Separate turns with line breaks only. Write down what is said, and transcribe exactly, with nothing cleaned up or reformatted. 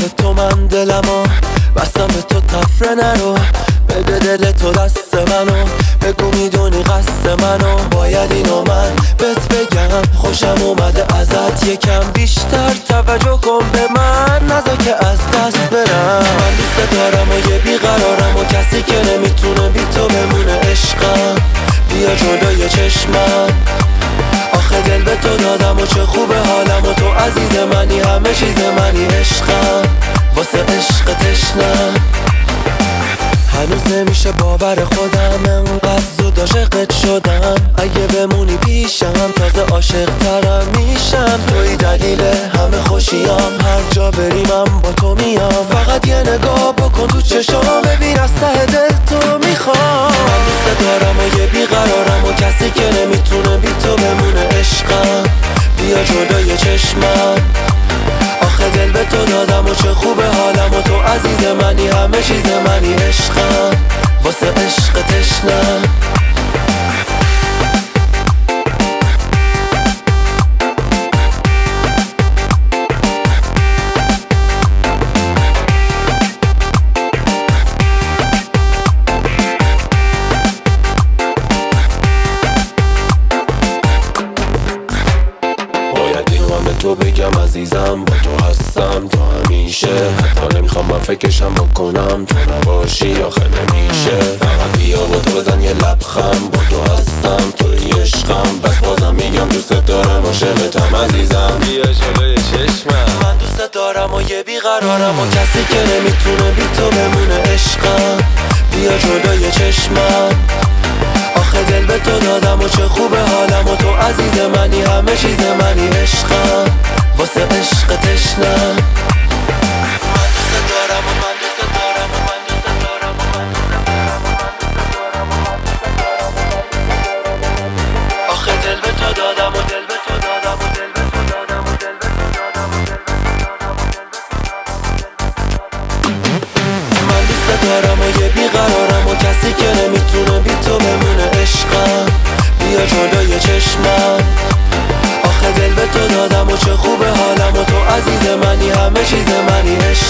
به تو من دلمو بستم به تو تفره نرو بده دل تو دست منو بگو میدونی قصد منو باید اینو من بهت بگم خوشم اومده ازت یکم بیشتر توجه کن به من نذار که از دست برم من دوست دارم و یه بیقرارم و کسی که نمیتونه بی تو بمونه عشقم بیا جلوی چشمم آخه دل به تو دادم و چه خوبه حالم و تو عزیز منی همه چیز منی عشقم واسه عشق تشنم هنوز نمیشه باور خودم انقدر زود عاشقت شدم اگه بمونی پیشم تازه عاشق ترم میشم توی دلیل همه خوشیام هر جا بریمم با تو میام فقط یه نگاه بکن تو چشام ببین از ته دل تو میخوام من دوست دارم و یه بیقرارم و کسی که نمیتونه بی تو بمونه عشقم بیا جلوی چشمم آخه دل به تو دادم و چه خوبه حالم و تو عزیز منی همه چیز منی عشقم واسه عشق تشنم تو بگم عزیزم با تو هستم تا همیشه حتی نمیخوام من فکرشم بکنم تو نباشی آخه نمیشه فقط بیا با تو بزن یه لبخند با تو هستم توی عشقم بس بازم میگم دوست دارم عاشقتم عزیزم بیا جلوی چشمم من دوست دارم و یه بیقرارم و کسی که نمیتونه بی تو بمونه عشقم بیا جلوی چشمم آخه دل به تو دادم و چه خوبه حالم و تو عزیز منی همه چیز منی عشقم واسه عشق تشنم من دوست دارم و من دوست دارم و من دوست دارم و من دوست دارم آخه دل به تو دادم و دل به تو دادم و دل به تو دادم و دل به تو دادم و دل به تو دادم من دوست دارم و یه بیقرارم و کسی که نمیتونه بی تو بمونه عشقم بیا جلوی چشمم آخه دل به تو دادم و چه خوبه حالم و تو عزیز منی همه چیز منی عشقم